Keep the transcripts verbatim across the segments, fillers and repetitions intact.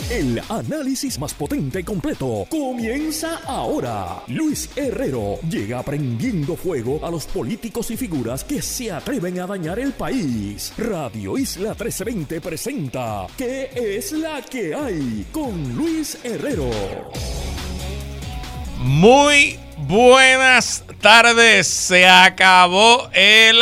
El análisis más potente y completo comienza ahora. Luis Herrero llega prendiendo fuego a los políticos y figuras que se atreven a dañar el país. Radio Isla trece veinte presenta ¿Qué es la que hay? Con Luis Herrero. Muy buenas tardes, se acabó el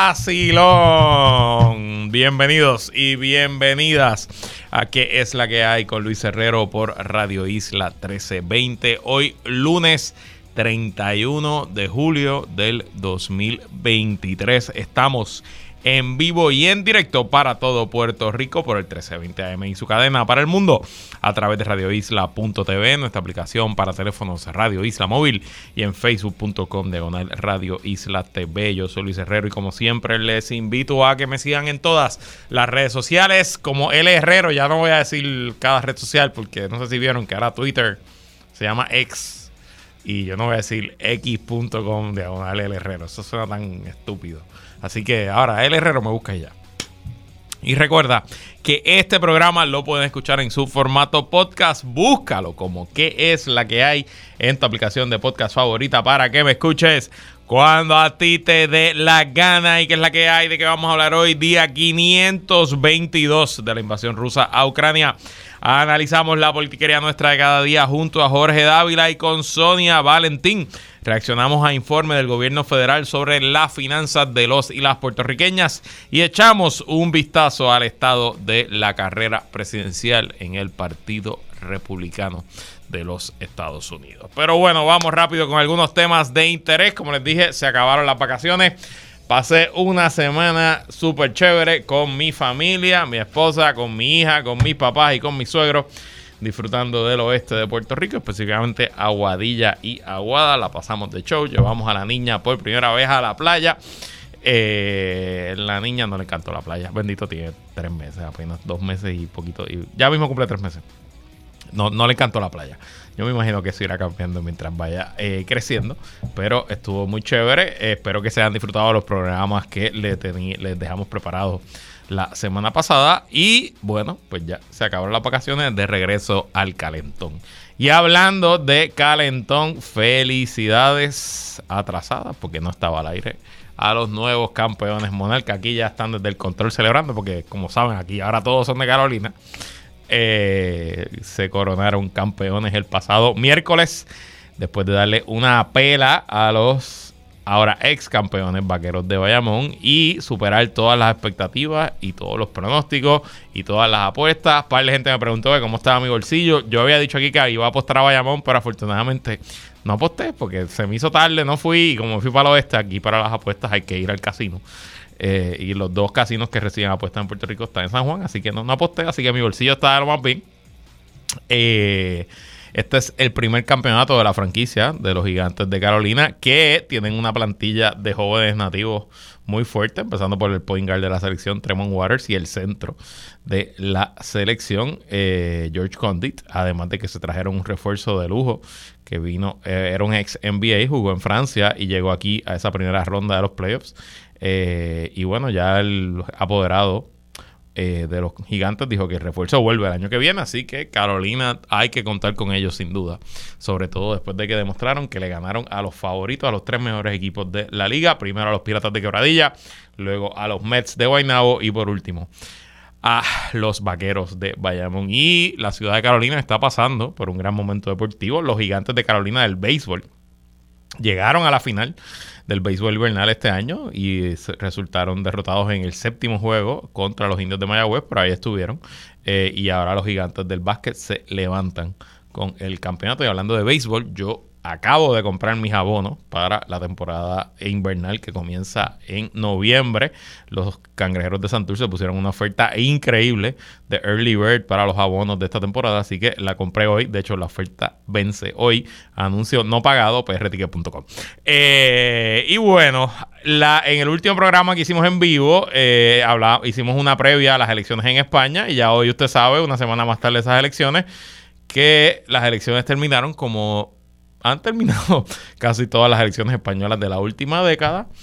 vacilón. Bienvenidos y bienvenidas a ¿Qué es la que hay? Con Luis Herrero por Radio Isla trece veinte. Hoy lunes treinta y uno de julio del dos mil veintitrés. Estamos en vivo y en directo para todo Puerto Rico por el trece veinte A M y su cadena para el mundo a través de radio isla punto t v, nuestra aplicación para teléfonos Radio Isla Móvil y en facebook punto com diagonal Radio Isla T V. Yo soy Luis Herrero y como siempre les invito a que me sigan en todas las redes sociales como L Herrero. Ya no voy a decir cada red social porque no sé si vieron que ahora Twitter se llama X y yo no voy a decir x punto com diagonal L Herrero. Eso suena tan estúpido. Así que ahora L Herrero me busca ya. Y recuerda que este programa lo pueden escuchar en su formato podcast. Búscalo como ¿Qué es la que hay? En tu aplicación de podcast favorita para que me escuches cuando a ti te dé la gana. ¿Y qué es la que hay? ¿De qué vamos a hablar hoy? Día quinientos veintidós de la invasión rusa a Ucrania. Analizamos la politiquería nuestra de cada día junto a Jorge Dávila y con Sonia Valentín. Reaccionamos a informe del gobierno federal sobre las finanzas de los y las puertorriqueñas y echamos un vistazo al estado de la carrera presidencial en el Partido Republicano de los Estados Unidos. Pero bueno, vamos rápido con algunos temas de interés. Como les dije, se acabaron las vacaciones. Pasé una semana súper chévere con mi familia, mi esposa, con mi hija, con mis papás y con mis suegros, disfrutando del oeste de Puerto Rico, específicamente Aguadilla y Aguada. La pasamos de show, llevamos a la niña por primera vez a la playa. Eh, la niña no le encantó la playa, bendito, tiene tres meses, apenas dos meses y poquito, y ya mismo cumple tres meses. No, no le encantó la playa. Yo me imagino que eso irá cambiando mientras vaya eh, creciendo, pero estuvo muy chévere. Eh, espero que se hayan disfrutado los programas que les, tení, les dejamos preparados la semana pasada. Y bueno, pues ya se acabaron las vacaciones, de regreso al calentón. Y hablando de calentón, felicidades atrasadas, porque no estaba al aire, a los nuevos campeones Monarca. Aquí ya están desde el control celebrando, porque como saben, aquí ahora todos son de Carolina. Eh, se coronaron campeones el pasado miércoles después de darle una pela a los ahora ex campeones Vaqueros de Bayamón y superar todas las expectativas y todos los pronósticos y todas las apuestas. Par de gente me preguntó que cómo estaba mi bolsillo. Yo había dicho aquí que iba a apostar a Bayamón, pero afortunadamente no aposté porque se me hizo tarde, no fui, y como fui para el oeste, aquí para las apuestas hay que ir al casino. Eh, y los dos casinos que reciben apuestas en Puerto Rico están en San Juan, así que no, no aposté, así que mi bolsillo está de lo más bien. Eh, este es el primer campeonato de la franquicia de los Gigantes de Carolina, que tienen una plantilla de jóvenes nativos muy fuerte, empezando por el point guard de la selección, Tremont Waters, y el centro de la selección, eh, George Condit, además de que se trajeron un refuerzo de lujo que vino, eh, era un ex N B A, jugó en Francia y llegó aquí a esa primera ronda de los playoffs. Eh, y bueno, ya el apoderado eh, de los Gigantes dijo que el refuerzo vuelve el año que viene, así que Carolina hay que contar con ellos sin duda, sobre todo después de que demostraron que le ganaron a los favoritos, a los tres mejores equipos de la liga, primero a los Piratas de Quebradilla, luego a los Mets de Guaynabo y por último a los Vaqueros de Bayamón. Y la ciudad de Carolina está pasando por un gran momento deportivo. Los Gigantes de Carolina del béisbol llegaron a la final del béisbol invernal este año y resultaron derrotados en el séptimo juego contra los Indios de Mayagüez, pero ahí estuvieron. Eh, y ahora los Gigantes del básquet se levantan con el campeonato. Y hablando de béisbol, yo acabo de comprar mis abonos para la temporada invernal que comienza en noviembre. Los Cangrejeros de Santurce pusieron una oferta increíble de Early Bird para los abonos de esta temporada, así que la compré hoy. De hecho, la oferta vence hoy. Anuncio no pagado, p r ticket punto com. Eh, y bueno, la, en el último programa que hicimos en vivo, eh, habla, hicimos una previa a las elecciones en España, y ya hoy usted sabe, una semana más tarde de esas elecciones, que las elecciones terminaron como han terminado casi todas las elecciones españolas de la última década,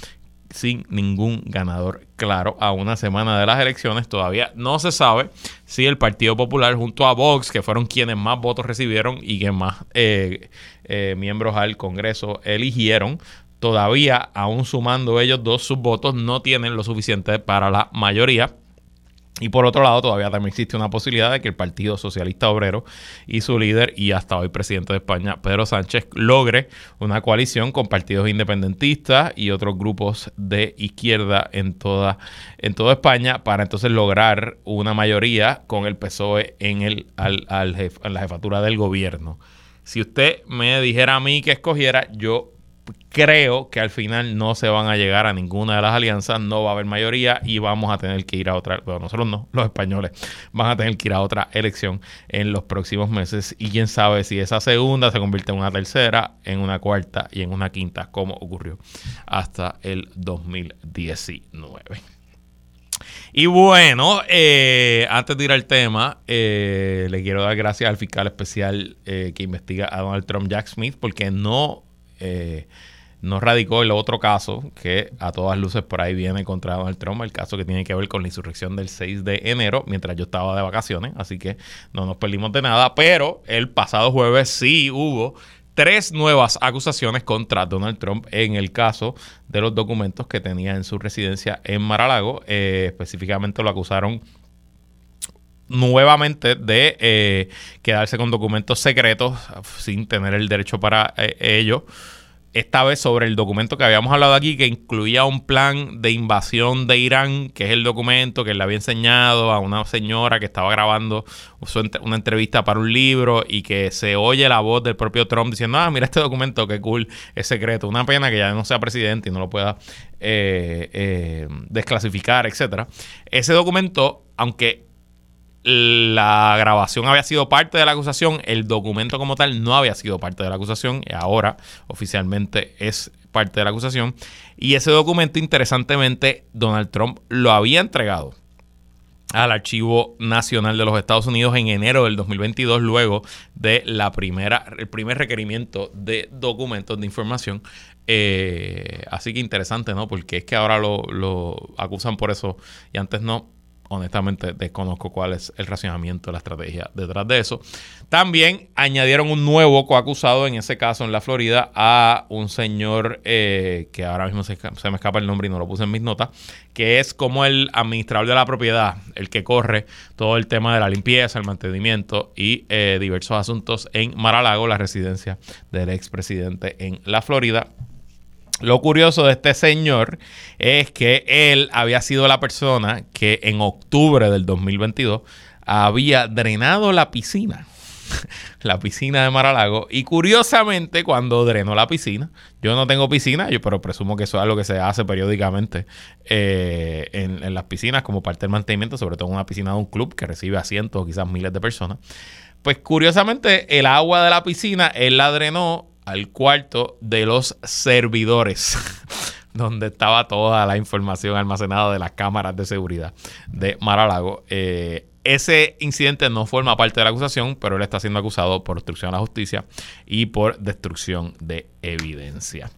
sin ningún ganador claro. A una semana de las elecciones todavía no se sabe si el Partido Popular junto a Vox, que fueron quienes más votos recibieron y que más eh, eh, miembros al Congreso eligieron, todavía, aún sumando ellos dos sus votos, no tienen lo suficiente para la mayoría. Y por otro lado, todavía también existe una posibilidad de que el Partido Socialista Obrero y su líder y hasta hoy presidente de España, Pedro Sánchez, logre una coalición con partidos independentistas y otros grupos de izquierda en toda, en toda España para entonces lograr una mayoría con el P S O E en, el, al, al jef, en la jefatura del gobierno. Si usted me dijera a mí que escogiera, yo creo que al final no se van a llegar a ninguna de las alianzas, no va a haber mayoría y vamos a tener que ir a otra, bueno, nosotros no, los españoles van a tener que ir a otra elección en los próximos meses y quién sabe si esa segunda se convierte en una tercera, en una cuarta y en una quinta, como ocurrió hasta el dos mil diecinueve. Y bueno, eh, antes de ir al tema, eh, le quiero dar gracias al fiscal especial eh, que investiga a Donald Trump, Jack Smith, porque no... Eh, no radicó el otro caso que a todas luces por ahí viene contra Donald Trump, el caso que tiene que ver con la insurrección del seis de enero, mientras yo estaba de vacaciones, así que no nos perdimos de nada, pero el pasado jueves sí hubo tres nuevas acusaciones contra Donald Trump en el caso de los documentos que tenía en su residencia en Mar-a-Lago. Eh, específicamente lo acusaron nuevamente de eh, quedarse con documentos secretos sin tener el derecho para eh, ello. Esta vez sobre el documento que habíamos hablado aquí, que incluía un plan de invasión de Irán, que es el documento que le había enseñado a una señora que estaba grabando una entrevista para un libro y que se oye la voz del propio Trump diciendo, ah, mira este documento, qué cool, es secreto. Una pena que ya no sea presidente y no lo pueda eh, eh, desclasificar, etcétera. Ese documento, aunque la grabación había sido parte de la acusación, el documento como tal no había sido parte de la acusación y ahora oficialmente es parte de la acusación. Y ese documento, interesantemente, Donald Trump lo había entregado al Archivo Nacional de los Estados Unidos en enero del dos mil veintidós, luego de la primera, el primer requerimiento de documentos de información. Eh, así que interesante, ¿no? Porque es que ahora lo, lo acusan por eso y antes no. Honestamente, desconozco cuál es el racionamiento, la estrategia detrás de eso. También añadieron un nuevo coacusado, en ese caso en la Florida, a un señor eh, que ahora mismo se, se me escapa el nombre y no lo puse en mis notas, que es como el administrador de la propiedad, el que corre todo el tema de la limpieza, el mantenimiento y eh, diversos asuntos en Mar-a-Lago, la residencia del expresidente en la Florida. Lo curioso de este señor es que él había sido la persona que en octubre del dos mil veintidós había drenado la piscina, la piscina de Mar-a-Lago. Y curiosamente, cuando drenó la piscina, yo no tengo piscina, yo, pero presumo que eso es algo que se hace periódicamente eh, en, en las piscinas como parte del mantenimiento, sobre todo en una piscina de un club que recibe a cientos o quizás miles de personas. Pues curiosamente, el agua de la piscina él la drenó al cuarto de los servidores, donde estaba toda la información almacenada de las cámaras de seguridad de Mar-a-Lago. Eh, ese incidente no forma parte de la acusación, pero él está siendo acusado por obstrucción a la justicia y por destrucción de evidencia.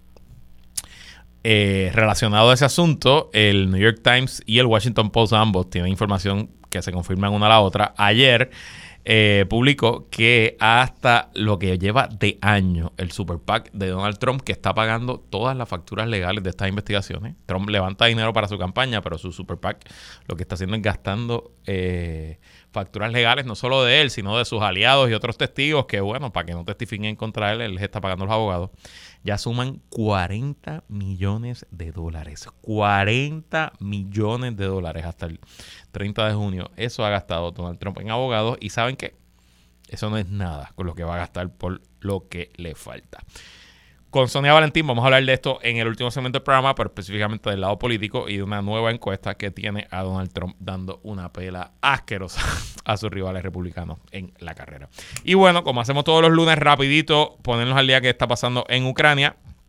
Eh, relacionado a ese asunto, el New York Times y el Washington Post ambos tienen información que se confirman una a la otra. Ayer Eh, publicó que hasta lo que lleva de año el Super PAC de Donald Trump, que está pagando todas las facturas legales de estas investigaciones. Trump levanta dinero para su campaña, pero su Super PAC lo que está haciendo es gastando eh, facturas legales, no solo de él, sino de sus aliados y otros testigos que, bueno, para que no testifiquen contra él, él les está pagando a los abogados. Ya suman cuarenta millones de dólares. cuarenta millones de dólares hasta el treinta de junio. Eso ha gastado Donald Trump en abogados. Y ¿saben qué? Eso no es nada con lo que va a gastar por lo que le falta. Con Sonia Valentín vamos a hablar de esto en el último segmento del programa, pero específicamente del lado político y de una nueva encuesta que tiene a Donald Trump dando una pela asquerosa a sus rivales republicanos en la carrera. Y bueno, como hacemos todos los lunes, rapidito, ponernos al día que está pasando en Ucrania.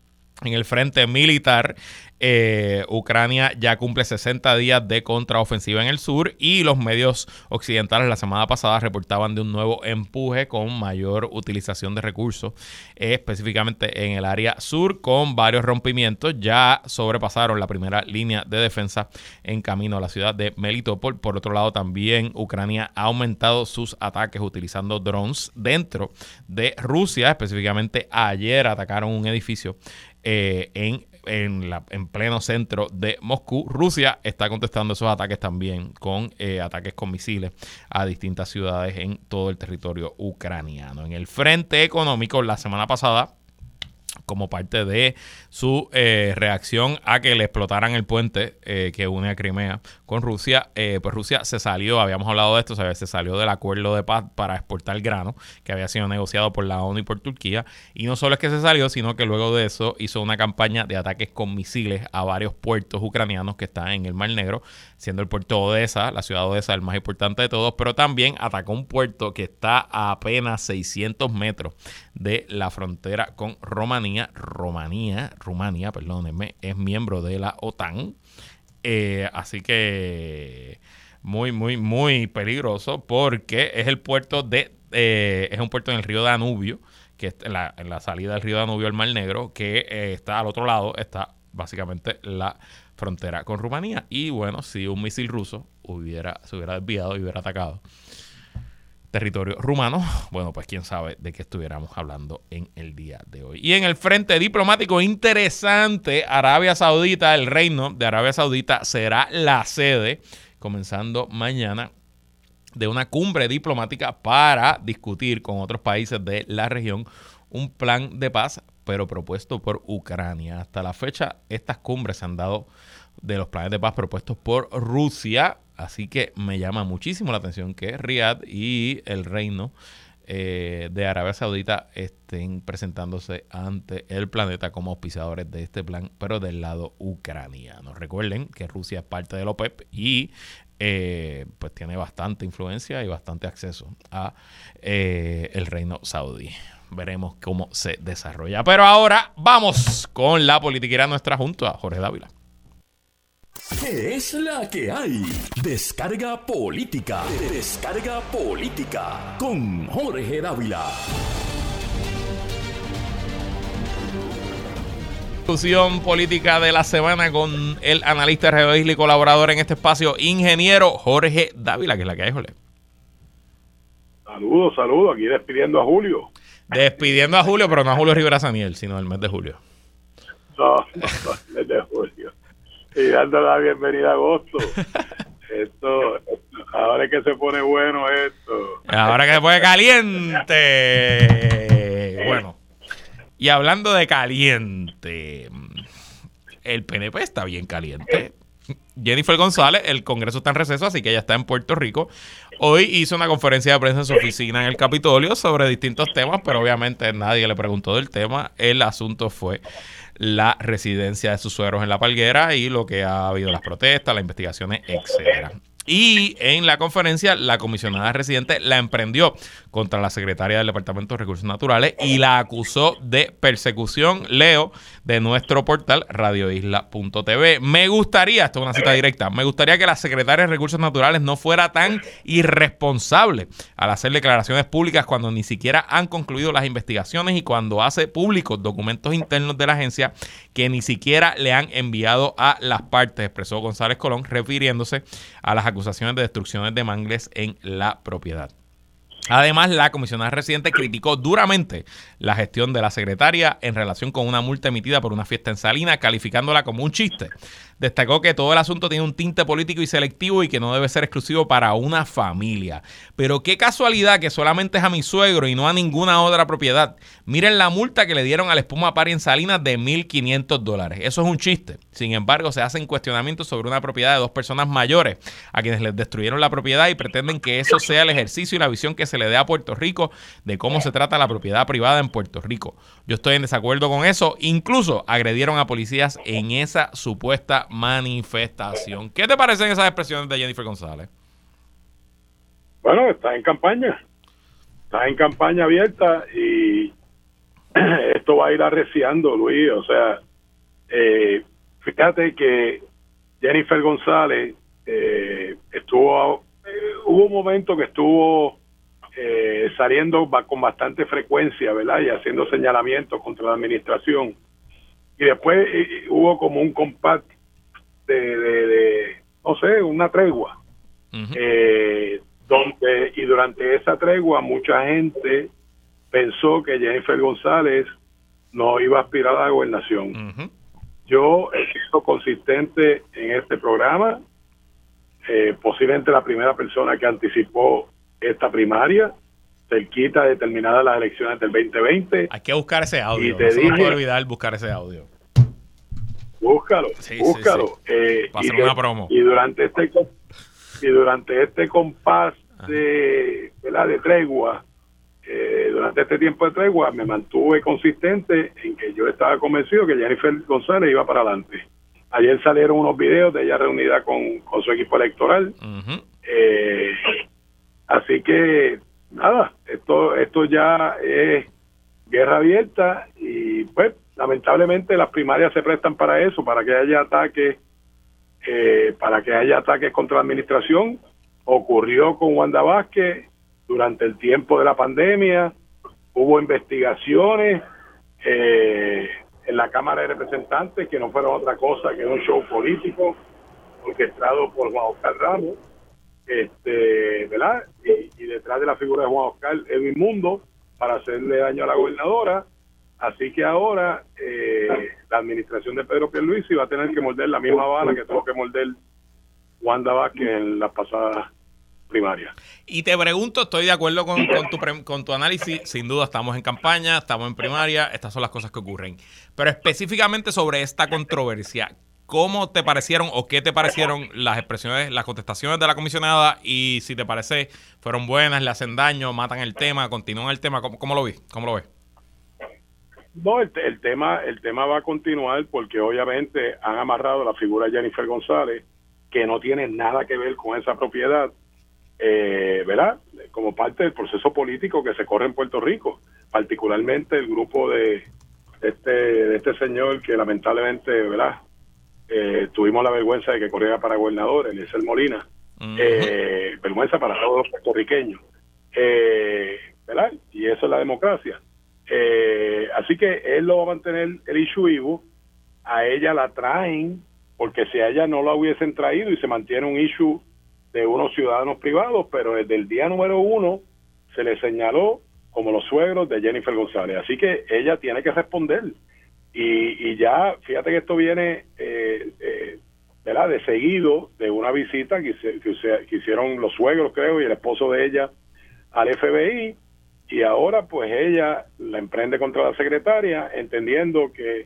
En el frente militar, eh, Ucrania ya cumple sesenta días de contraofensiva en el sur y los medios occidentales la semana pasada reportaban de un nuevo empuje con mayor utilización de recursos, eh, específicamente en el área sur, con varios rompimientos. Ya sobrepasaron la primera línea de defensa en camino a la ciudad de Melitopol. Por otro lado, también Ucrania ha aumentado sus ataques utilizando drones dentro de Rusia. Específicamente ayer atacaron un edificio Eh, en, en, la, en pleno centro de Moscú. Rusia está contestando esos ataques también con eh, ataques con misiles a distintas ciudades en todo el territorio ucraniano. En el frente económico, la semana pasada, como parte de su eh, reacción a que le explotaran el puente eh, que une a Crimea con Rusia, eh, pues Rusia se salió, habíamos hablado de esto, ¿sabes? Se salió del acuerdo de paz para exportar grano que había sido negociado por la ONU y por Turquía, y no solo es que se salió, sino que luego de eso hizo una campaña de ataques con misiles a varios puertos ucranianos que están en el Mar Negro, siendo el puerto de Odessa, la ciudad de Odessa, el más importante de todos, pero también atacó un puerto que está a apenas seiscientos metros de la frontera con Rumanía. Rumanía, Rumania, perdónenme, es miembro de la OTAN. Eh, así que muy, muy, muy peligroso, porque es el puerto de, eh, es un puerto en el río Danubio, que es en la, en la salida del río Danubio al Mar Negro, que eh, está al otro lado, está básicamente la frontera con Rumanía. Y bueno, si un misil ruso hubiera, se hubiera desviado y hubiera atacado territorio rumano, bueno, pues quién sabe de qué estuviéramos hablando en el día de hoy. Y en el frente diplomático interesante, Arabia Saudita, el reino de Arabia Saudita será la sede, comenzando mañana, de una cumbre diplomática para discutir con otros países de la región un plan de paz, pero propuesto por Ucrania. Hasta la fecha, estas cumbres se han dado de los planes de paz propuestos por Rusia. Así que me llama muchísimo la atención que Riad y el reino eh, de Arabia Saudita estén presentándose ante el planeta como auspiciadores de este plan, pero del lado ucraniano. Recuerden que Rusia es parte de la OPEP y eh, pues tiene bastante influencia y bastante acceso a eh, el reino saudí. Veremos cómo se desarrolla. Pero ahora vamos con la politiquera nuestra junto a Jorge Dávila. ¿Qué es la que hay? Descarga política. Descarga política con Jorge Dávila. Discusión política de la semana con el analista de Radio Isla y colaborador en este espacio, ingeniero Jorge Dávila, que es la que hay, Jorge. Saludos, saludos. Aquí despidiendo a Julio. Despidiendo a Julio, pero no a Julio Rivera Saniel, sino el mes de julio. No, no, el mes de julio. Y dándole la bienvenida a agosto. Esto, ahora es que se pone bueno esto. Ahora que se pone caliente. Bueno, y hablando de caliente, el P N P está bien caliente. Jennifer González, el Congreso está en receso, así que ella está en Puerto Rico. Hoy hizo una conferencia de prensa en su oficina en el Capitolio sobre distintos temas, pero obviamente nadie le preguntó del tema. El asunto fue la residencia de sus suegros en La Palguera y lo que ha habido, las protestas, las investigaciones, etcétera. Y en la conferencia, la comisionada residente la emprendió contra la secretaria del Departamento de Recursos Naturales y la acusó de persecución. Leo de nuestro portal radio isla punto t v. Me gustaría, esto es una cita directa, me gustaría que la secretaria de Recursos Naturales no fuera tan irresponsable al hacer declaraciones públicas cuando ni siquiera han concluido las investigaciones y cuando hace públicos documentos internos de la agencia que ni siquiera le han enviado a las partes, expresó González Colón, refiriéndose a las acusaciones de destrucciones de mangles en la propiedad. Además, la comisionada residente criticó duramente la gestión de la secretaria en relación con una multa emitida por una fiesta en Salinas, calificándola como un chiste. Destacó que todo el asunto tiene un tinte político y selectivo y que no debe ser exclusivo para una familia. Pero qué casualidad que solamente es a mi suegro y no a ninguna otra propiedad. Miren la multa que le dieron al Espuma Party en Salinas de mil quinientos dólares. Eso es un chiste. Sin embargo, se hacen cuestionamientos sobre una propiedad de dos personas mayores a quienes les destruyeron la propiedad y pretenden que eso sea el ejercicio y la visión que se le dé a Puerto Rico de cómo se trata la propiedad privada en Puerto Rico. Yo estoy en desacuerdo con eso. Incluso agredieron a policías en esa supuesta manifestación. ¿Qué te parecen esas expresiones de Jennifer González? Bueno, está en campaña. Está en campaña abierta y esto va a ir arreciando, Luis. O sea, Eh, fíjate que Jennifer González eh, estuvo, eh, hubo un momento que estuvo eh, saliendo con bastante frecuencia, ¿verdad? Y haciendo señalamientos contra la administración. Y después eh, hubo como un compás de, de, de, no sé, una tregua. Uh-huh. eh, donde y durante esa tregua mucha gente pensó que Jennifer González no iba a aspirar a la gobernación. Uh-huh. Yo he sido consistente en este programa, eh, posiblemente la primera persona que anticipó esta primaria, cerquita de terminadas las elecciones del veinte veinte. Hay que buscar ese audio, y te no se dije, nos puede olvidar buscar ese audio. Búscalo, sí, búscalo. Sí, sí. Eh, Va a ser y, una promo. Y durante este y durante este compás de, ¿verdad? de tregua, eh, durante este tiempo de tregua, me mantuve consistente en que yo estaba convencido que Jennifer González iba para adelante. Ayer salieron unos videos de ella reunida con, con su equipo electoral. Uh-huh. eh, así que, nada, esto, esto ya es guerra abierta y pues lamentablemente las primarias se prestan para eso, para que haya ataques, eh, para que haya ataques contra la administración. Ocurrió con Wanda Vázquez durante el tiempo de la pandemia, hubo investigaciones eh, en la Cámara de Representantes que no fueron otra cosa que un show político orquestado por Juan Oscar Ramos, este, ¿verdad? Y, y detrás de la figura de Juan Oscar, Edwin Mundo, para hacerle daño a la gobernadora. Así que ahora eh, la administración de Pedro Pierluisi va a tener que morder la misma bala que tuvo que morder Wanda Vázquez en las pasadas primarias. Y te pregunto, estoy de acuerdo con, con, tu, con tu análisis, sin duda estamos en campaña, estamos en primaria, estas son las cosas que ocurren. Pero específicamente sobre esta controversia, ¿cómo te parecieron o qué te parecieron las expresiones, las contestaciones de la comisionada? Y si te parece, fueron buenas, le hacen daño, matan el tema, continúan el tema, ¿cómo, cómo lo vi? ¿Cómo lo ves? No, el, el tema el tema va a continuar porque obviamente han amarrado la figura de Jennifer González, que no tiene nada que ver con esa propiedad, eh, ¿verdad? Como parte del proceso político que se corre en Puerto Rico, particularmente el grupo de este de este señor que lamentablemente, ¿verdad? Eh, tuvimos la vergüenza de que corriera para gobernador, Eliezer Molina, uh-huh. eh, vergüenza para todos los puertorriqueños, eh, ¿verdad? Y eso es la democracia. Eh, así que él lo va a mantener el issue vivo, a ella la traen, porque si a ella no la hubiesen traído y se mantiene un issue de unos ciudadanos privados, pero desde el día número uno se le señaló como los suegros de Jennifer González, así que ella tiene que responder. Y, y ya, fíjate que esto viene eh, eh, ¿verdad? de seguido de una visita que, se, que, se, que hicieron los suegros, creo, y el esposo de ella al F B I, y ahora pues ella la emprende contra la secretaria, entendiendo que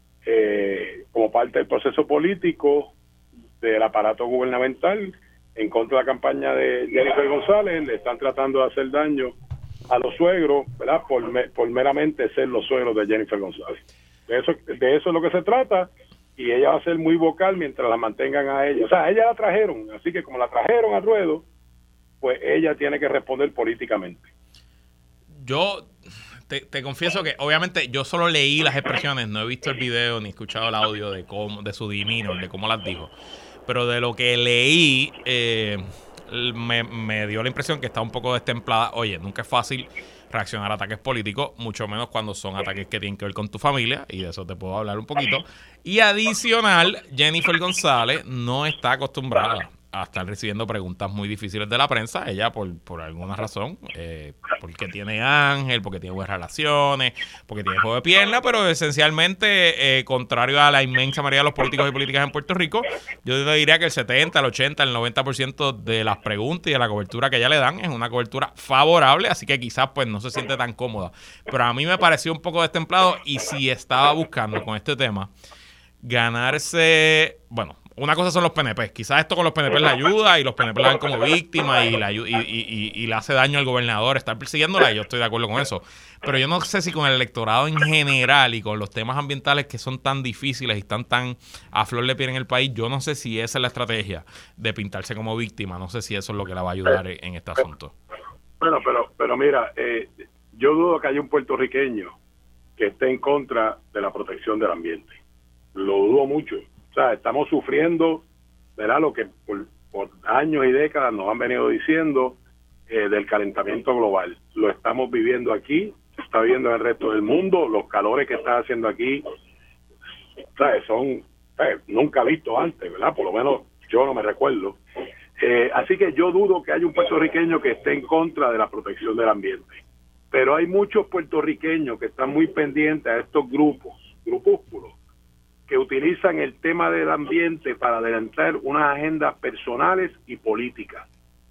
eh, como parte del proceso político del aparato gubernamental en contra de la campaña de Jennifer González, le están tratando de hacer daño a los suegros, ¿verdad? Por, me, por meramente ser los suegros de Jennifer González. De eso, de eso es lo que se trata, y ella va a ser muy vocal mientras la mantengan a ella. O sea, ella la trajeron, así que como la trajeron al ruedo, pues ella tiene que responder políticamente. Yo te, te confieso que obviamente yo solo leí las expresiones, no he visto el video ni escuchado el audio de cómo, de su demeanor, de cómo las dijo. Pero de lo que leí, eh, me, me dio la impresión que está un poco destemplada. Oye, nunca es fácil reaccionar a ataques políticos, mucho menos cuando son ataques que tienen que ver con tu familia, y de eso te puedo hablar un poquito. Y adicional, Jennifer González no está acostumbrada a estar recibiendo preguntas muy difíciles de la prensa. Ella, por, por alguna razón, eh, porque tiene ángel, porque tiene buenas relaciones, porque tiene juego de pierna, pero esencialmente, eh, contrario a la inmensa mayoría de los políticos y políticas en Puerto Rico, yo te diría que el setenta, el ochenta, el noventa por ciento de las preguntas y de la cobertura que ella le dan es una cobertura favorable, así que quizás pues no se siente tan cómoda. Pero a mí me pareció un poco destemplado, y si estaba buscando con este tema ganarse, bueno, una cosa son los P N P. Quizás esto con los P N P le ayuda y los P N P la ven como víctima y, la, y, y, y, y le hace daño al gobernador estar persiguiéndola, y yo estoy de acuerdo con eso. Pero yo no sé si con el electorado en general y con los temas ambientales que son tan difíciles y están tan a flor de piel en el país, yo no sé si esa es la estrategia de pintarse como víctima. No sé si eso es lo que la va a ayudar en este asunto. Bueno, pero, pero mira, eh, yo dudo que haya un puertorriqueño que esté en contra de la protección del ambiente. lo dudo mucho. O sea, estamos sufriendo, ¿verdad? Lo que por, por años y décadas nos han venido diciendo eh, del calentamiento global. Lo estamos viviendo aquí, se está viviendo en el resto del mundo. Los calores que está haciendo aquí, ¿sabes? Son ¿sabes? Nunca vistos antes, ¿verdad? Por lo menos yo no me recuerdo. Eh, así que yo dudo que haya un puertorriqueño que esté en contra de la protección del ambiente. Pero hay muchos puertorriqueños que están muy pendientes a estos grupos, grupúsculos, que utilizan el tema del ambiente para adelantar unas agendas personales y políticas.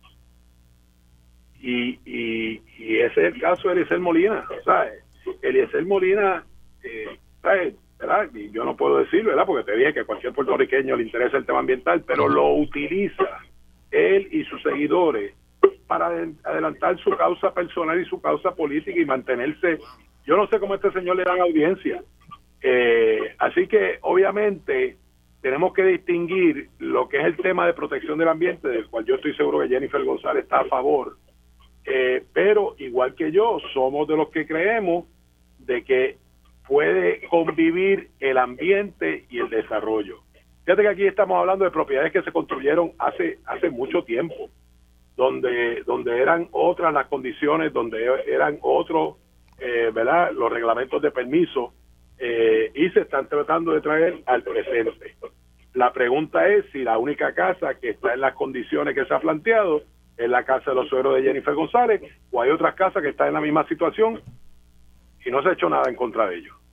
Y, y, y ese es el caso de Eliezer Molina, ¿sabes? Eliezer Molina, eh, ¿sabes? ¿verdad? Y yo no puedo decirlo, ¿verdad? Porque te dije que a cualquier puertorriqueño le interesa el tema ambiental, pero lo utiliza él y sus seguidores para adelantar su causa personal y su causa política y mantenerse. Yo no sé cómo a este señor le dan audiencia. Eh, así que obviamente tenemos que distinguir lo que es el tema de protección del ambiente, del cual yo estoy seguro que Jennifer González está a favor, eh, pero igual que yo, somos de los que creemos de que puede convivir el ambiente y el desarrollo. Fíjate que aquí estamos hablando de propiedades que se construyeron hace hace mucho tiempo, donde donde eran otras las condiciones, donde eran otros, eh, ¿verdad? Los reglamentos de permiso, eh, y se están tratando de traer al presente. La pregunta es si la única casa que está en las condiciones que se ha planteado es la casa de los suegros de Jennifer González, o hay otras casas que están en la misma situación y no se ha hecho nada en contra de ellos.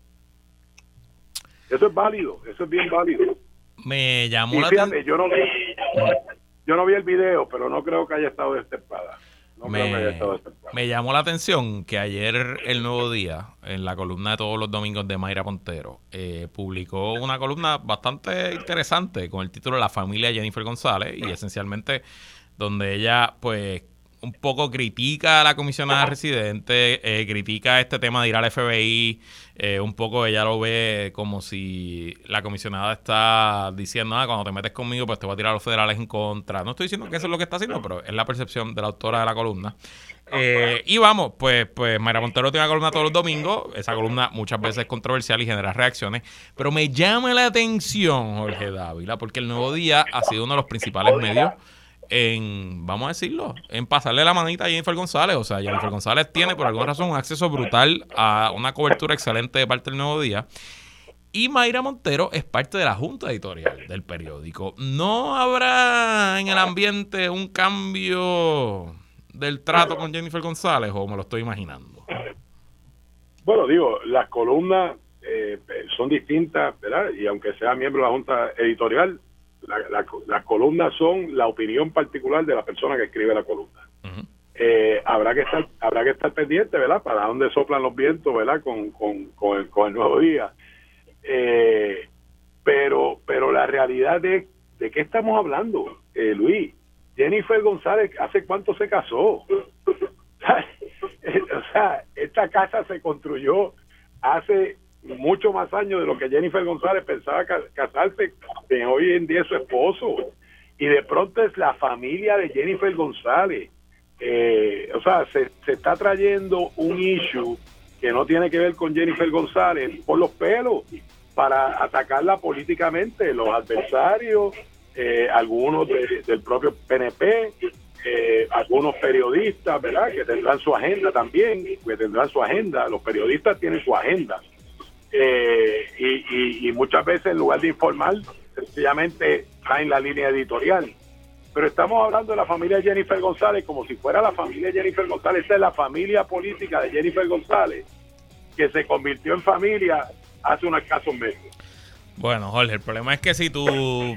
Eso es válido, eso es bien válido. Me llamó y la fíjate, atención. yo no vi, yo no vi el video, pero no creo que haya estado destempada. No me, creo que haya estado destempada. Me llamó la atención que ayer El Nuevo Día, en la columna de todos los domingos de Mayra Pontero, eh, publicó una columna bastante interesante con el título La familia Jennifer González, y esencialmente donde ella pues un poco critica a la comisionada residente, eh, critica este tema de ir al F B I, eh, un poco ella lo ve como si la comisionada está diciendo, ah, cuando te metes conmigo pues te voy a tirar a los federales en contra. No estoy diciendo que eso es lo que está haciendo, pero es la percepción de la autora de la columna. Eh, y vamos, pues, pues Mayra Montero tiene una columna todos los domingos, esa columna muchas veces es controversial y genera reacciones, pero me llama la atención, Jorge Dávila, porque El Nuevo Día ha sido uno de los principales medios en, vamos a decirlo, en pasarle la manita a Jennifer González. O sea, Jennifer González tiene por alguna razón un acceso brutal a una cobertura excelente de parte del Nuevo Día. Y Mayra Montero es parte de la junta editorial del periódico. ¿No habrá en el ambiente un cambio del trato con Jennifer González o me lo estoy imaginando? Bueno, digo, las columnas eh, son distintas, ¿verdad? Y aunque sea miembro de la junta editorial, La, la, las columnas son la opinión particular de la persona que escribe la columna. Uh-huh. Eh, habrá que estar habrá que estar pendiente, ¿verdad? Para dónde soplan los vientos, ¿verdad? Con, con, con, el, con el Nuevo Día. Eh, pero pero la realidad es, ¿de qué estamos hablando, eh, Luis? Jennifer González, ¿hace cuánto se casó? O sea, esta casa se construyó hace mucho más años de lo que Jennifer González pensaba casarse de hoy en día su esposo, y de pronto es la familia de Jennifer González. Eh, o sea, se, se está trayendo un issue que no tiene que ver con Jennifer González por los pelos para atacarla políticamente. Los adversarios, eh, algunos de, del propio P N P, eh, algunos periodistas, ¿verdad? Que tendrán su agenda también, que tendrán su agenda. Los periodistas tienen su agenda. Eh, y, y, y muchas veces en lugar de informar sencillamente traen la línea editorial, pero estamos hablando de la familia de Jennifer González como si fuera la familia de Jennifer González. Esta es la familia política de Jennifer González, que se convirtió en familia hace unos escasos meses. Bueno, Jorge, el problema es que si tu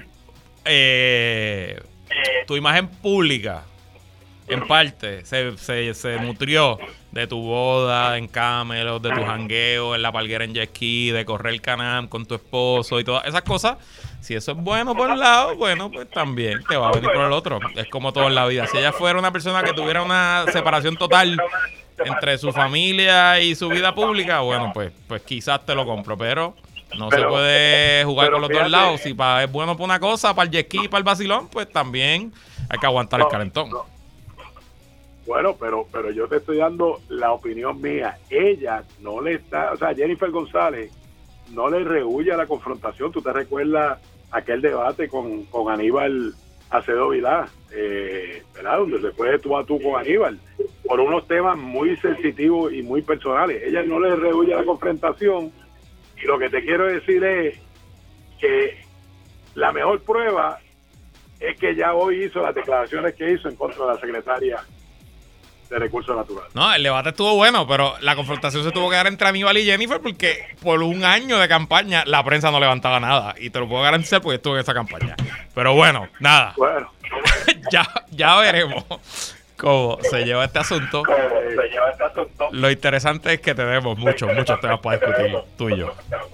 eh, tu imagen pública en parte se, se, se nutrió de tu boda en Camelot, de tu jangueo en la palguera en jet ski, de correr el Can-Am con tu esposo y todas esas cosas, si eso es bueno por un lado, bueno, pues también te va a venir por el otro. Es como todo en la vida. Si ella fuera una persona que tuviera una separación total entre su familia y su vida pública, bueno, pues pues quizás te lo compro, pero no pero, se puede jugar con los fíjate, dos lados. Si pa, es bueno para una cosa, para el jet ski y para el vacilón, pues también hay que aguantar no, el calentón. No. Bueno, pero pero yo te estoy dando la opinión mía. Ella no le está, o sea, Jennifer González no le rehúye a la confrontación. Tú te recuerdas aquel debate con, con Aníbal Acevedo Vilá, eh, ¿verdad? Donde se fue de tú a tú con Aníbal por unos temas muy sensitivos y muy personales. Ella no le rehúye a la confrontación, y lo que te quiero decir es que la mejor prueba es que ya hoy hizo las declaraciones que hizo en contra de la secretaria de Recursos Naturales. No, el debate estuvo bueno, pero la confrontación se tuvo que dar entre Aníbal y Jennifer porque por un año de campaña la prensa no levantaba nada. Y te lo puedo garantizar porque estuve en esa campaña. Pero bueno, nada. Bueno. ya, ya veremos cómo se lleva este asunto. ¿Cómo se lleva este asunto? Lo interesante es que tenemos muchos, muchos temas para discutir, tú y yo.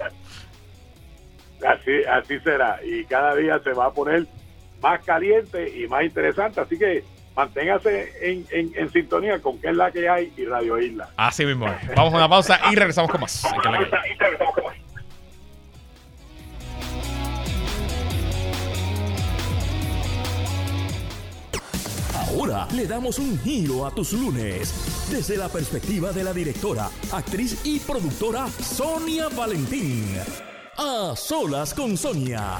Así, así será. Y cada día se va a poner más caliente y más interesante. Así que manténgase en, en, en sintonía con qué es la que hay y Radio Isla. Así mismo es. Vamos a una pausa y regresamos con más. ¿Qué es la que hay? Ahora le damos un giro a tus lunes desde la perspectiva de la directora, actriz y productora Sonia Valentín. A solas con Sonia.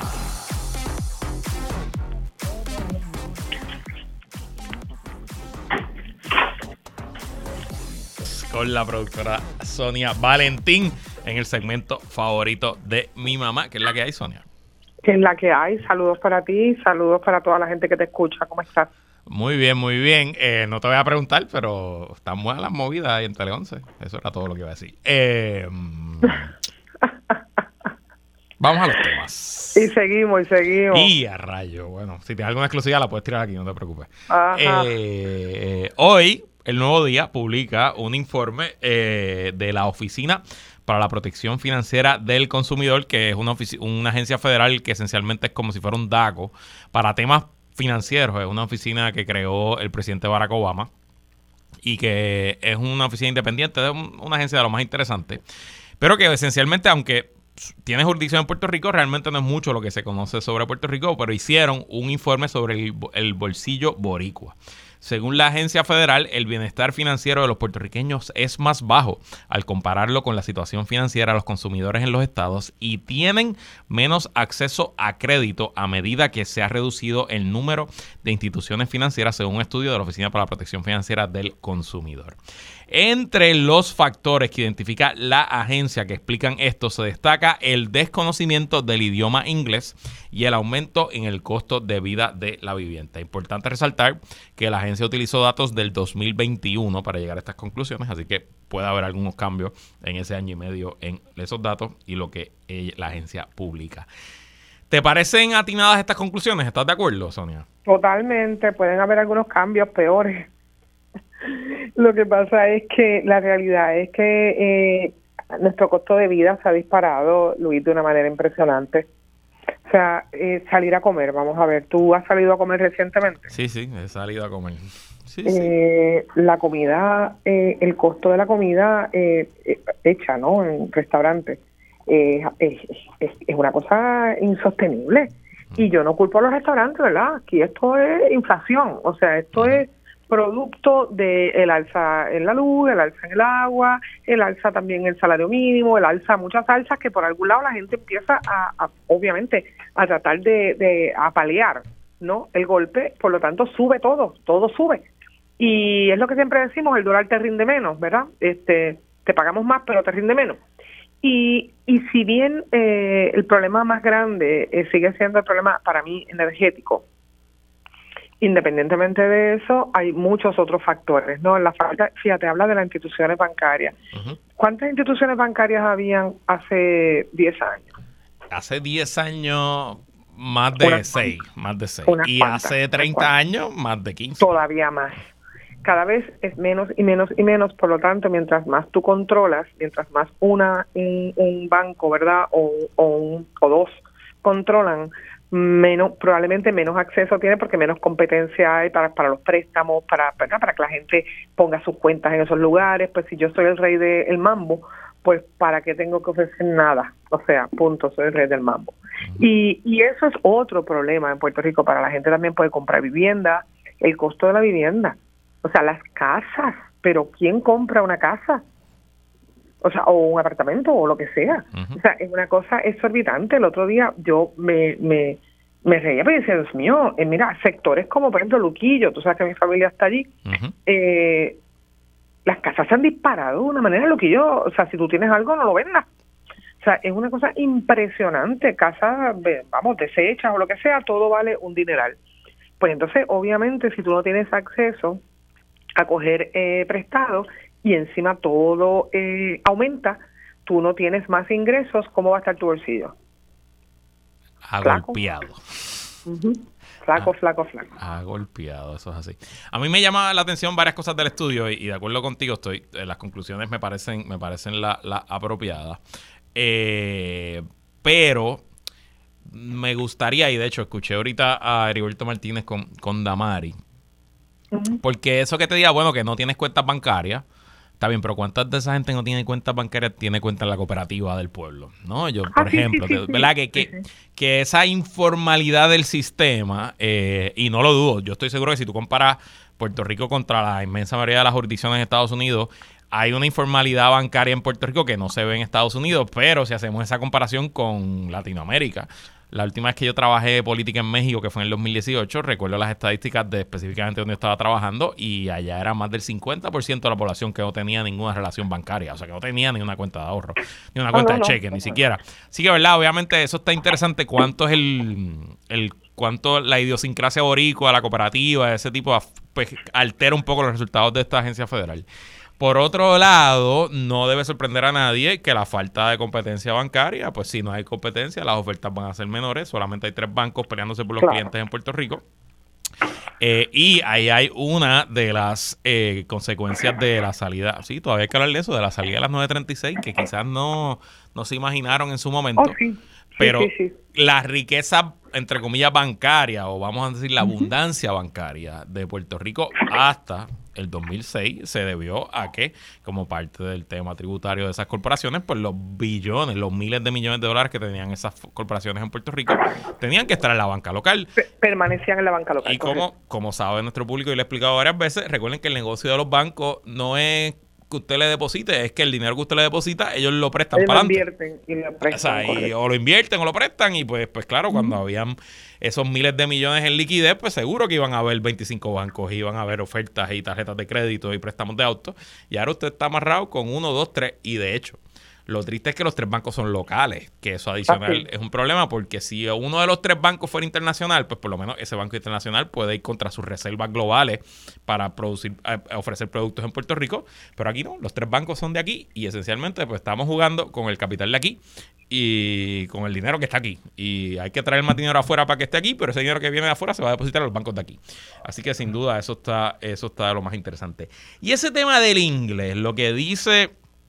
Con la productora Sonia Valentín en el segmento favorito de mi mamá, que es la que hay, Sonia. Que es la que hay. Saludos para ti, saludos para toda la gente que te escucha. ¿Cómo estás? Muy bien, muy bien. Eh, no te voy a preguntar, pero están buenas las movidas ahí en Tele once. Eso era todo lo que iba a decir. Eh, vamos a los temas. Y seguimos, y seguimos. Y a rayo. Bueno, si tienes alguna exclusiva la puedes tirar aquí, no te preocupes. Ajá. Eh, hoy, El Nuevo Día publica un informe eh, de la Oficina para la Protección Financiera del Consumidor, que es una, ofici- una agencia federal que esencialmente es como si fuera un DACO para temas financieros. Es una oficina que creó el presidente Barack Obama y que es una oficina independiente, de un, una agencia de lo más interesante, pero que esencialmente, aunque tiene jurisdicción en Puerto Rico, realmente no es mucho lo que se conoce sobre Puerto Rico, pero hicieron un informe sobre el, el bolsillo boricua. Según la agencia federal, el bienestar financiero de los puertorriqueños es más bajo al compararlo con la situación financiera de los consumidores en los estados y tienen menos acceso a crédito a medida que se ha reducido el número de instituciones financieras, según un estudio de la Oficina para la Protección Financiera del Consumidor. Entre los factores que identifica la agencia que explican esto, se destaca el desconocimiento del idioma inglés y el aumento en el costo de vida de la vivienda. Importante resaltar que la agencia utilizó datos del dos mil veintiuno para llegar a estas conclusiones, así que puede haber algunos cambios en ese año y medio en esos datos y lo que ella, la agencia publica. ¿Te parecen atinadas estas conclusiones? ¿Estás de acuerdo, Sonia? Totalmente. Pueden haber algunos cambios peores. Lo que pasa es que la realidad es que eh, nuestro costo de vida se ha disparado, Luis, de una manera impresionante. O sea, eh, salir a comer, vamos a ver, ¿tú has salido a comer recientemente? Sí, sí, he salido a comer. Sí, eh, sí. La comida, eh, el costo de la comida eh, eh, hecha, ¿no? En restaurantes, eh, es, es, es una cosa insostenible. Y yo no culpo a los restaurantes, ¿verdad? Aquí esto es inflación, o sea, esto es producto del alza en la luz, el alza en el agua, el alza también en el salario mínimo, el alza muchas alzas que por algún lado la gente empieza a, a obviamente, a tratar de, de a paliar, ¿no? El golpe, por lo tanto, sube todo, todo sube. Y es lo que siempre decimos, el dólar te rinde menos, ¿verdad? Este, te pagamos más, pero te rinde menos. Y, y si bien eh, el problema más grande eh, sigue siendo el problema, para mí, energético, independientemente de eso, hay muchos otros factores, ¿no? La falta, fíjate, habla de las instituciones bancarias. Uh-huh. ¿Cuántas instituciones bancarias habían hace diez años? Hace diez años, más de seis, más de seis. Y cuantas, hace treinta años, más de quince. Todavía más. Cada vez es menos y menos y menos, por lo tanto, mientras más tú controlas, mientras más una un, un banco, ¿verdad? O, o, un, o dos controlan, menos probablemente menos acceso tiene porque menos competencia hay para, para los préstamos, para, para para que la gente ponga sus cuentas en esos lugares. Pues si yo soy el rey del mambo, pues ¿para qué tengo que ofrecer nada? O sea, punto, soy el rey del mambo. Y, y eso es otro problema en Puerto Rico. Para la gente también puede comprar vivienda, el costo de la vivienda, o sea, las casas, pero ¿quién compra una casa? O sea, o un apartamento o lo que sea. Uh-huh. O sea, es una cosa exorbitante. El otro día yo me, me, me reía porque decía, Dios mío, eh, mira, sectores como por ejemplo Luquillo, tú sabes que mi familia está allí, uh-huh. eh, las casas se han disparado de una manera, Luquillo, o sea, si tú tienes algo no lo vendas. O sea, es una cosa impresionante, casas, vamos, deshechas o lo que sea, todo vale un dineral. Pues entonces, obviamente, si tú no tienes acceso a coger eh, prestado y encima todo eh, aumenta, tú no tienes más ingresos, ¿cómo va a estar tu bolsillo? Agolpeado. Uh-huh. Flaco, ah, flaco, flaco. Agolpeado, eso es así. A mí me llama la atención varias cosas del estudio y, y de acuerdo contigo estoy, eh, las conclusiones me parecen, me parecen la, la apropiadas. Eh, pero me gustaría, y de hecho escuché ahorita a Heriberto Martínez con, con Damari, uh-huh. porque eso que te diga, bueno, que no tienes cuentas bancarias, está bien, pero ¿cuántas de esa gente no tiene cuentas bancarias, tiene cuenta en la cooperativa del pueblo? ¿No? Yo, por ah, ejemplo, sí, sí, sí, ¿verdad? Sí, que, sí, que, sí. que esa informalidad del sistema, eh, y no lo dudo, yo estoy seguro que si tú comparas Puerto Rico contra la inmensa mayoría de las jurisdicciones en Estados Unidos, hay una informalidad bancaria en Puerto Rico que no se ve en Estados Unidos, pero si hacemos esa comparación con Latinoamérica, la última vez que yo trabajé política en México, que fue en el dos mil dieciocho, recuerdo las estadísticas de específicamente donde yo estaba trabajando y allá era más del cincuenta por ciento de la población que no tenía ninguna relación bancaria, o sea, que no tenía ni una cuenta de ahorro, ni una cuenta oh, no, de cheque, no, ni no. siquiera. Así que, ¿verdad? Obviamente eso está interesante, cuánto es el, el cuánto la idiosincrasia boricua, la cooperativa, ese tipo, pues altera un poco los resultados de esta agencia federal. Por otro lado, no debe sorprender a nadie que la falta de competencia bancaria, pues si no hay competencia, las ofertas van a ser menores. Solamente hay tres bancos peleándose por los claro. clientes en Puerto Rico. Eh, y ahí hay una de las eh, consecuencias de la salida, sí, todavía hay que hablar de eso, de la salida de las nueve treinta y seis, que quizás no, no se imaginaron en su momento. Oh, sí. Pero sí, sí, sí. la riqueza, entre comillas, bancaria, o vamos a decir la abundancia bancaria de Puerto Rico hasta el dos mil seis se debió a que, como parte del tema tributario de esas corporaciones, pues los billones, los miles de millones de dólares que tenían esas corporaciones en Puerto Rico tenían que estar en la banca local. Permanecían en la banca local. Y como, como sabe nuestro público y le he explicado varias veces, recuerden que el negocio de los bancos no es que usted le deposite, es que el dinero que usted le deposita, ellos lo prestan ellos para lo adelante. invierten y lo prestan. O sea, y, o lo invierten o lo prestan y pues, pues claro, uh-huh. cuando habían esos miles de millones en liquidez, pues seguro que iban a haber veinticinco bancos, iban a haber ofertas y tarjetas de crédito y préstamos de auto. Y ahora usted está amarrado con uno, dos, tres. Y de hecho, lo triste es que los tres bancos son locales, que eso adicional ah, sí. es un problema, porque si uno de los tres bancos fuera internacional, pues por lo menos ese banco internacional puede ir contra sus reservas globales para producir, ofrecer productos en Puerto Rico, pero aquí no, los tres bancos son de aquí y esencialmente pues estamos jugando con el capital de aquí y con el dinero que está aquí, y hay que traer más dinero afuera para que esté aquí, pero ese dinero que viene de afuera se va a depositar a los bancos de aquí. Así que sin duda eso está, eso está de lo más interesante. Y ese tema del inglés, lo que dice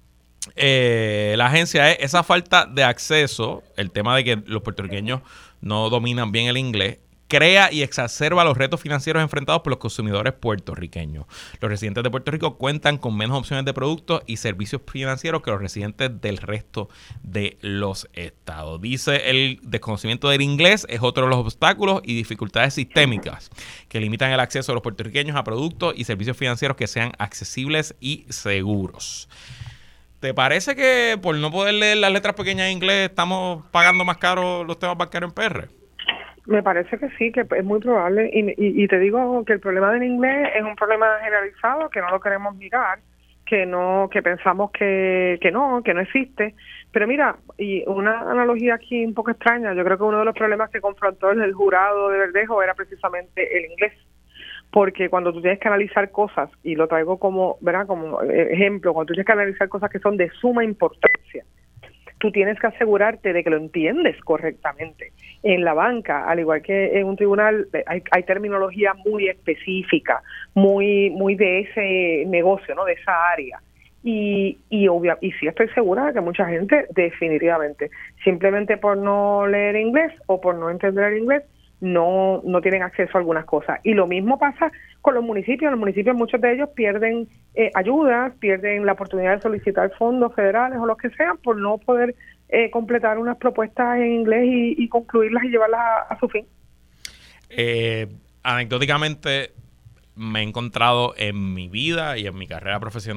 Eh, la agencia es esa falta de acceso, el tema de que los puertorriqueños no dominan bien el inglés, crea y exacerba los retos financieros enfrentados por los consumidores puertorriqueños. Los residentes de Puerto Rico cuentan con menos opciones de productos y servicios financieros que los residentes del resto de los estados. Dice, el desconocimiento del inglés es otro de los obstáculos y dificultades sistémicas que limitan el acceso de los puertorriqueños a productos y servicios financieros que sean accesibles y seguros. ¿Te parece que por no poder leer las letras pequeñas en inglés estamos pagando más caro los temas bancarios en P R? Me parece que sí, que es muy probable. Y, y, y te digo que el problema del inglés es un problema generalizado, que no lo queremos mirar, que no, que pensamos que, que no, que no existe. Pero mira, y una analogía aquí un poco extraña, yo creo que uno de los problemas que confrontó el jurado de Verdejo era precisamente el inglés. Porque cuando tú tienes que analizar cosas, y lo traigo como, ¿verdad? Como ejemplo, cuando tú tienes que analizar cosas que son de suma importancia, tú tienes que asegurarte de que lo entiendes correctamente. En la banca, al igual que en un tribunal, hay, hay terminología muy específica, muy muy de ese negocio, ¿no? De esa área. Y y, obvia, y sí estoy segura de que mucha gente, definitivamente, simplemente por no leer inglés o por no entender el inglés, no no tienen acceso a algunas cosas. Y lo mismo pasa con los municipios. Los municipios, muchos de ellos pierden eh, ayudas, pierden la oportunidad de solicitar fondos federales o lo que sea por no poder eh, completar unas propuestas en inglés y, y concluirlas y llevarlas a, a su fin. Eh, anecdóticamente, me he encontrado en mi vida y en mi carrera profesional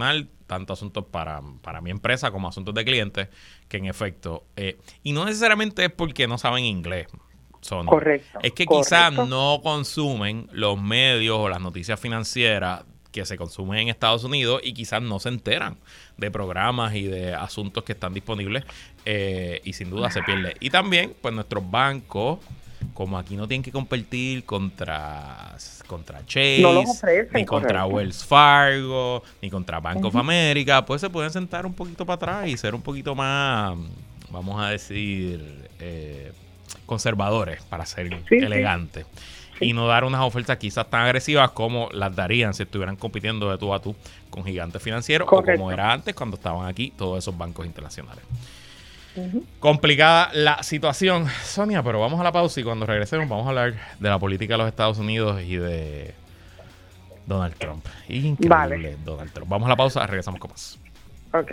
tanto asuntos para, para mi empresa como asuntos de clientes, que en efecto, eh, y no necesariamente es porque no saben inglés, Sonia. Correcto. Es que correcto. quizás no consumen los medios o las noticias financieras que se consumen en Estados Unidos y quizás no se enteran de programas y de asuntos que están disponibles eh, y sin duda se pierde. Y también, pues nuestros bancos, como aquí no tienen que competir contra, contra Chase, no los ofrecen, ni contra correcto. Wells Fargo, ni contra Bank Uh-huh. of America, pues se pueden sentar un poquito para atrás y ser un poquito más, vamos a decir, eh, conservadores, para ser sí, elegantes. Sí. Y no dar unas ofertas quizás tan agresivas como las darían si estuvieran compitiendo de tú a tú con gigantes financieros, correcto, o como era antes cuando estaban aquí todos esos bancos internacionales. Uh-huh. Complicada la situación, Sonia, pero vamos a la pausa y cuando regresemos vamos a hablar de la política de los Estados Unidos y de Donald Trump. Increíble, vale. Donald Trump. Vamos a la pausa, regresamos con más. Ok.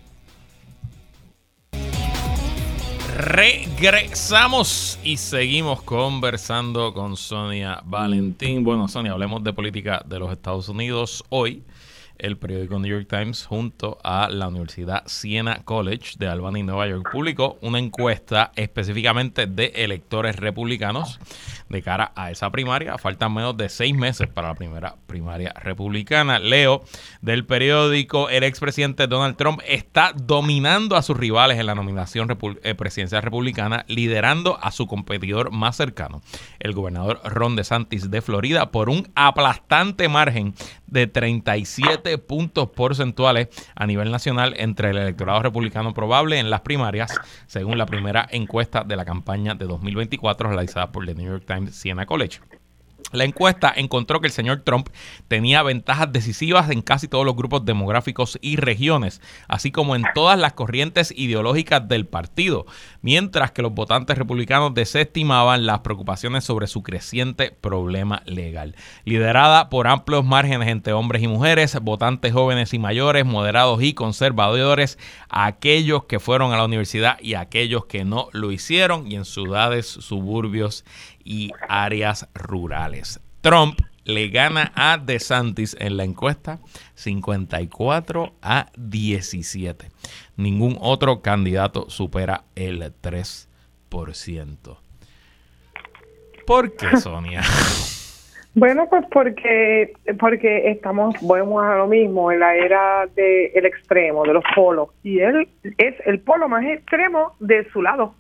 Regresamos y seguimos conversando con Sonia Valentín. Bueno, Sonia, hablemos de política de los Estados Unidos. Hoy, el periódico New York Times, junto a la Universidad Siena College de Albany, Nueva York, publicó una encuesta específicamente de electores republicanos de cara a esa primaria. Faltan menos de seis meses para la primera primaria republicana. Leo del periódico: el expresidente Donald Trump está dominando a sus rivales en la nominación repu- eh, presidencial republicana, liderando a su competidor más cercano, el gobernador Ron DeSantis de Florida, por un aplastante margen de treinta y siete puntos porcentuales a nivel nacional entre el electorado republicano probable en las primarias, según la primera encuesta de la campaña de dos mil veinticuatro realizada por el New York Times Siena College. La encuesta encontró que el señor Trump tenía ventajas decisivas en casi todos los grupos demográficos y regiones, así como en todas las corrientes ideológicas del partido, mientras que los votantes republicanos desestimaban las preocupaciones sobre su creciente problema legal. Liderada por amplios márgenes entre hombres y mujeres, votantes jóvenes y mayores, moderados y conservadores, aquellos que fueron a la universidad y aquellos que no lo hicieron, y en ciudades, suburbios y áreas rurales. Trump le gana a DeSantis en la encuesta cincuenta y cuatro a diecisiete. Ningún otro candidato supera el tres por ciento. ¿Por qué, Sonia? Bueno, pues porque porque estamos, volvemos a lo mismo, en la era del extremo, de los polos. Y él es el polo más extremo de su lado.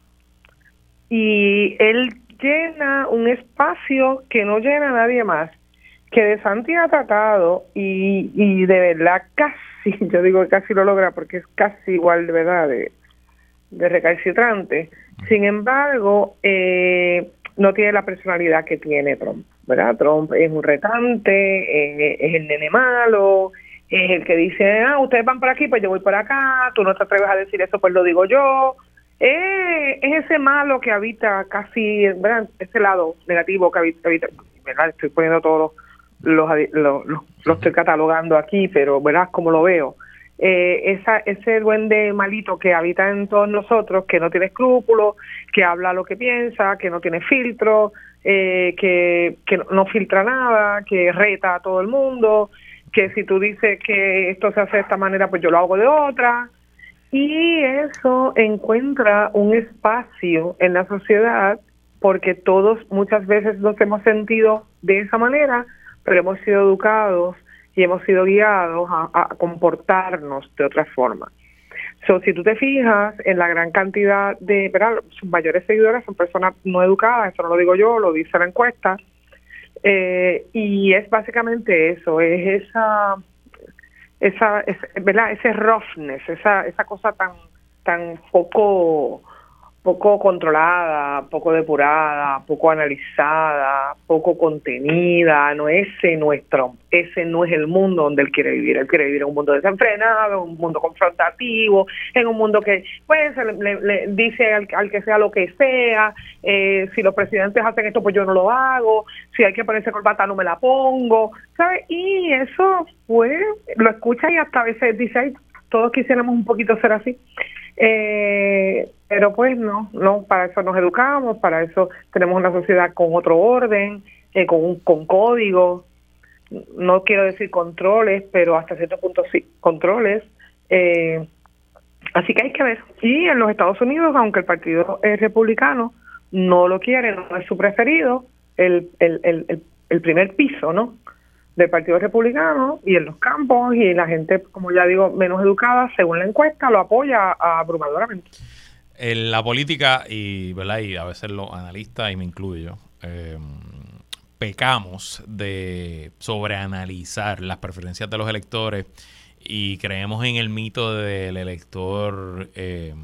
Y él llena un espacio que no llena nadie más, que DeSantis ha tratado y, y de verdad casi, yo digo que casi lo logra porque es casi igual de verdad de, de recalcitrante. Sin embargo, eh, no tiene la personalidad que tiene Trump, ¿verdad? Trump es un retante, eh, es el nene malo, es el que dice, ah, ustedes van por aquí, pues yo voy por acá, tú no te atreves a decir eso, pues lo digo yo. Eh, es ese malo que habita casi, ¿verdad? Ese lado negativo que habita, habita ¿verdad? Estoy poniendo todos los, los, los, los, los estoy catalogando aquí, pero ¿verdad? Como lo veo. Eh, esa, ese duende malito que habita en todos nosotros, que no tiene escrúpulos, que habla lo que piensa, que no tiene filtro, eh, que, que no filtra nada, que reta a todo el mundo, que si tú dices que esto se hace de esta manera, pues yo lo hago de otra. Y eso encuentra un espacio en la sociedad porque todos muchas veces nos hemos sentido de esa manera, pero hemos sido educados y hemos sido guiados a, a comportarnos de otra forma. So, si tú te fijas en la gran cantidad de, ¿verdad? Sus mayores seguidores son personas no educadas, eso no lo digo yo, lo dice la encuesta, eh, y es básicamente eso, es esa... esa, esa ¿verdad? Ese roughness, esa esa cosa tan tan poco poco controlada, poco depurada, poco analizada, poco contenida. No, ese no es Trump, ese no es el mundo donde él quiere vivir. Él quiere vivir en un mundo desenfrenado, en un mundo confrontativo, en un mundo que pues le, le, le dice al, al que sea lo que sea, eh, si los presidentes hacen esto pues yo no lo hago, si hay que ponerse corbata no me la pongo, ¿sabes? Y eso pues lo escucha y hasta a veces dice, ay, todos quisiéramos un poquito ser así. Eh, pero pues no, no, para eso nos educamos, para eso tenemos una sociedad con otro orden, eh, con, con código, no quiero decir controles, pero hasta cierto punto sí, controles, Eh, así que hay que ver. Y en los Estados Unidos, aunque el Partido eh, Republicano no lo quiere, no es su preferido, el, el, el, el, el primer piso, ¿no?, del Partido Republicano, y en los campos, y la gente, como ya digo, menos educada, según la encuesta, lo apoya abrumadoramente. En la política, y, ¿verdad?, y a veces los analistas, y me incluyo, eh, pecamos de sobreanalizar las preferencias de los electores y creemos en el mito del elector eh,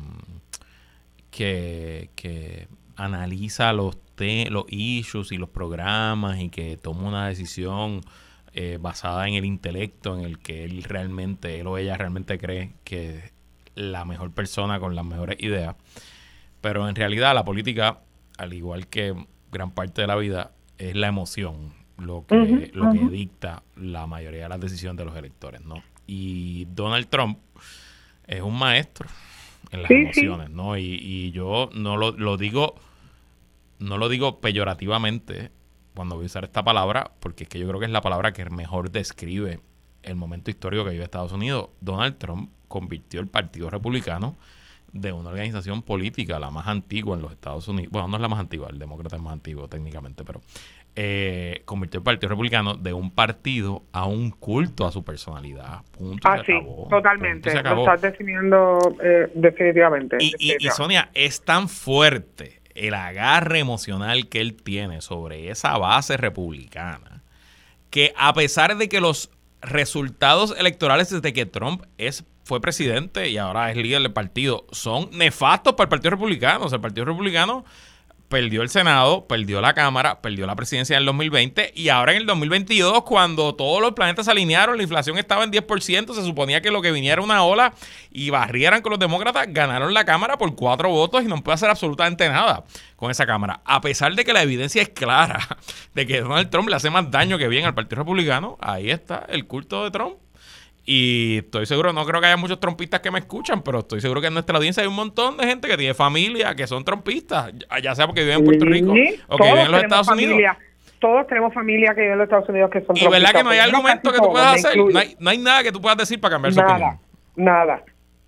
que, que analiza los, te, los issues y los programas y que toma una decisión eh, basada en el intelecto, en el que él realmente, él o ella realmente cree que es la mejor persona con las mejores ideas. Pero en realidad la política, al igual que gran parte de la vida, es la emoción lo que, uh-huh, lo uh-huh. que dicta la mayoría de las decisiones de los electores, ¿no? Y Donald Trump es un maestro en las sí, emociones, sí. ¿no? Y, y yo no lo, lo digo, no lo digo peyorativamente cuando voy a usar esta palabra, porque es que yo creo que es la palabra que mejor describe el momento histórico que vive Estados Unidos. Donald Trump convirtió el Partido Republicano de una organización política, la más antigua en los Estados Unidos. Bueno, no es la más antigua, el demócrata es más antiguo técnicamente, pero eh, convirtió el Partido Republicano de un partido a un culto a su personalidad. Punto. Ah, sí, acabó. Totalmente. Punto, lo estás definiendo eh, definitivamente. Y, definitivamente. Y, y Sonia, es tan fuerte el agarre emocional que él tiene sobre esa base republicana que, a pesar de que los resultados electorales desde que Trump es fue presidente y ahora es líder del partido son nefastos para el Partido Republicano. O sea, el Partido Republicano perdió el Senado, perdió la Cámara, perdió la presidencia en el dos mil veinte, y ahora en el dos mil veintidós, cuando todos los planetas se alinearon, la inflación estaba en diez por ciento, se suponía que lo que viniera una ola y barrieran con los demócratas, ganaron la Cámara por cuatro votos y no puede hacer absolutamente nada con esa Cámara. A pesar de que la evidencia es clara de que Donald Trump le hace más daño que bien al Partido Republicano, ahí está el culto de Trump. Y estoy seguro, no creo que haya muchos trompistas que me escuchan, pero estoy seguro que en nuestra audiencia hay un montón de gente que tiene familia, que son trompistas, ya sea porque viven en Puerto Rico sí, o que viven en los Estados familia, Unidos. Todos tenemos familia que vive en los Estados Unidos que son trompistas. Y verdad que no hay argumento que tú puedas hacer, no hay, no hay nada que tú puedas decir para cambiar su nada, opinión. Nada,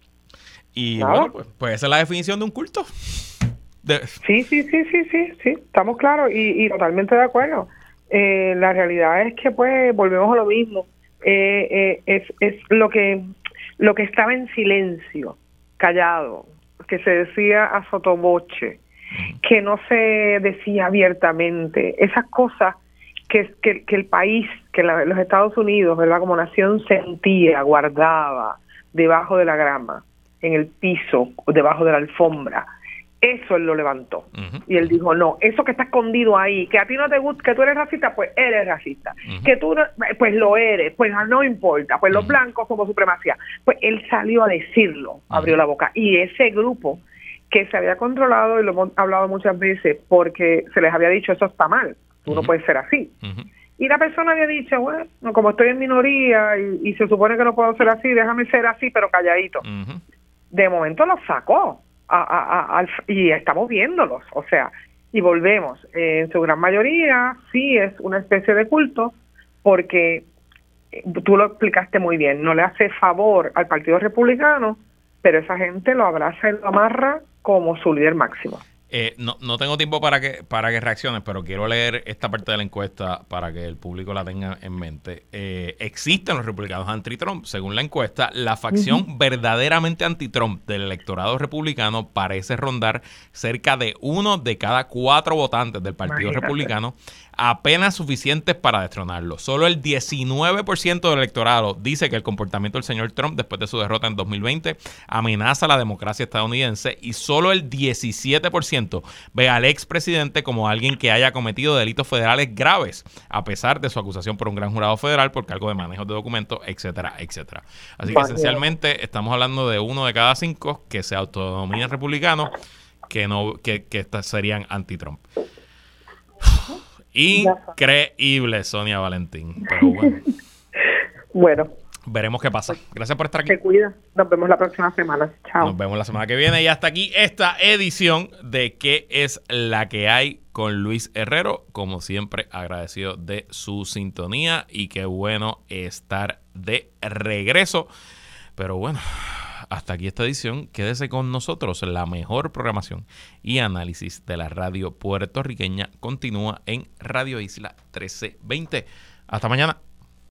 Y nada. bueno, pues, pues esa es la definición de un culto. De... Sí, sí, sí, sí, sí, sí, estamos claros y, y totalmente de acuerdo. Eh, la realidad es que pues volvemos a lo mismo. Eh, eh, es, es lo que lo que estaba en silencio, callado, que se decía a sotoboche, que no se decía abiertamente, esas cosas que, que, que el país, que la, los Estados Unidos, ¿verdad?, como nación sentía, guardaba debajo de la grama, en el piso, debajo de la alfombra. Eso él lo levantó. Uh-huh. Y él dijo, no, eso que está escondido ahí, que a ti no te gusta, que tú eres racista, pues eres racista. Uh-huh. Que tú, no, pues lo eres, pues no importa, pues uh-huh. los blancos somos supremacía. Pues él salió a decirlo, uh-huh. abrió la boca. Y ese grupo que se había controlado, y lo hemos hablado muchas veces, porque se les había dicho, eso está mal, tú uh-huh. no puedes ser así. Uh-huh. Y la persona había dicho, bueno, como estoy en minoría y, y se supone que no puedo ser así, déjame ser así, pero calladito. Uh-huh. De momento lo sacó. A, a, a, y estamos viéndolos, o sea, y volvemos, eh, en su gran mayoría sí es una especie de culto, porque eh, tú lo explicaste muy bien, no le hace favor al Partido Republicano, pero esa gente lo abraza y lo amarra como su líder máximo. Eh, no, no tengo tiempo para que para que reacciones, pero quiero leer esta parte de la encuesta para que el público la tenga en mente. Eh, existen los republicanos anti-Trump. Según la encuesta, la facción uh-huh. verdaderamente anti-Trump del electorado republicano parece rondar cerca de uno de cada cuatro votantes del Partido Imagínate. Republicano, apenas suficientes para destronarlo. Solo el diecinueve por ciento del electorado dice que el comportamiento del señor Trump después de su derrota en dos mil veinte amenaza a la democracia estadounidense, y solo el diecisiete por ciento ve al expresidente como alguien que haya cometido delitos federales graves, a pesar de su acusación por un gran jurado federal por cargo de manejo de documentos, etcétera, etcétera. Así que esencialmente estamos hablando de uno de cada cinco que se autodenominan republicanos, que no que, que serían anti-Trump. Increíble, Sonia Valentín. Pero bueno. Bueno. Veremos qué pasa. Gracias por estar aquí. Se cuida. Nos vemos la próxima semana. Chao. Nos vemos la semana que viene. Y hasta aquí esta edición de ¿Qué es la que hay? Con Luis Herrero. Como siempre, agradecido de su sintonía y qué bueno estar de regreso. Pero bueno, hasta aquí esta edición. Quédese con nosotros. La mejor programación y análisis de la radio puertorriqueña continúa en Radio Isla trece veinte. Hasta mañana.